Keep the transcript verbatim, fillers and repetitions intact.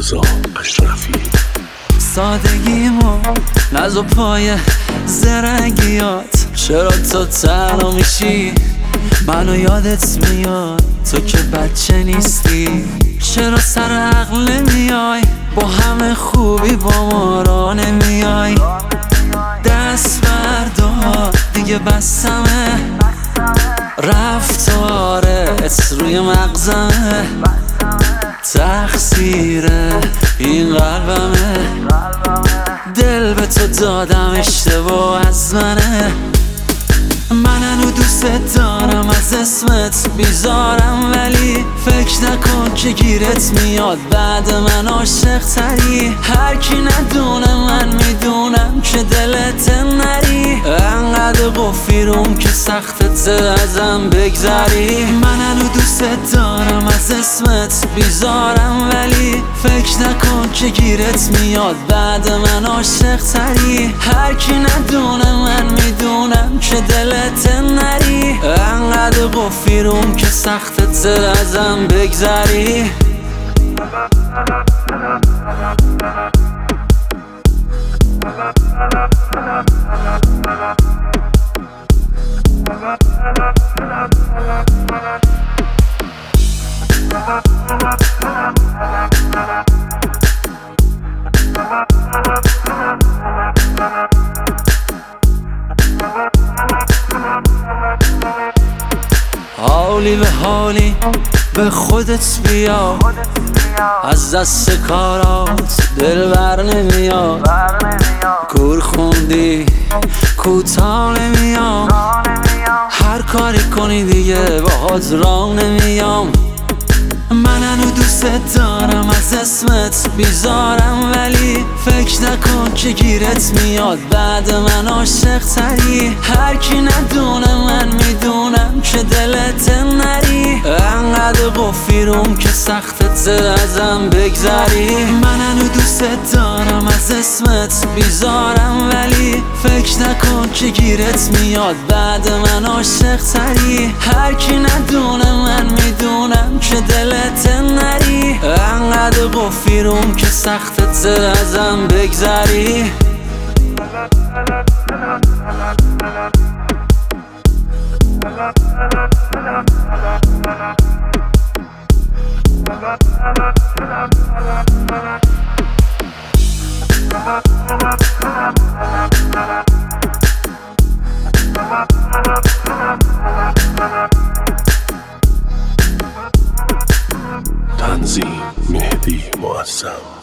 رضا اشرفی. سادگیمو نز و پای زرنگیات، چرا تو تنها میشی منو یادت میاد؟ تو که بچه نیستی، چرا سر عقل نمیای؟ با همه خوبی با ما را نمیای. دست بردار دیگه بسمه، رفتارت روی مغزمه، تقصیر این قلبمه. دل به تو دادم اشتباه از منه، من هنو دوست دارم از اسمت بیزارم، ولی فکر نکن که گیرت میاد بعد من عاشق تری. هر کی ندونه من میدونم که دلت نری، انقدر قفیروم که سختت ازم بگذری. من هنو دوست دارم از اسمت بیزارم، ولی فکر نکن که گیرت میاد بعد من عاشق تری. هر کی ندونه من میدونم که دلت نری، انقدر قفیروم که سختت ازم بگذری. حالی به حالی به خودت بیا، از دست کارات دل بر نمیاد. کور خوندی کوتاه نمیام، هر کاری کنی دیگه باهات راه نمیام. من هنو دوست دارم از اسمت بیزارم، ولی فکر نکن که گیرت میاد بعد من عاشق تری. هر کی ندونه من میدونم که دلت نری، انقدر قفیروم که سختت ازم بگذری. من هنو دوست دارم از اسمت بیزارم، ولی فکر نکن که گیرت میاد بعد من عاشق تری. هر کی ندونه من میدونم که دلت نری، انقدر قفیروم که سختت ازم بگذری. تنظیم مهدی معظم.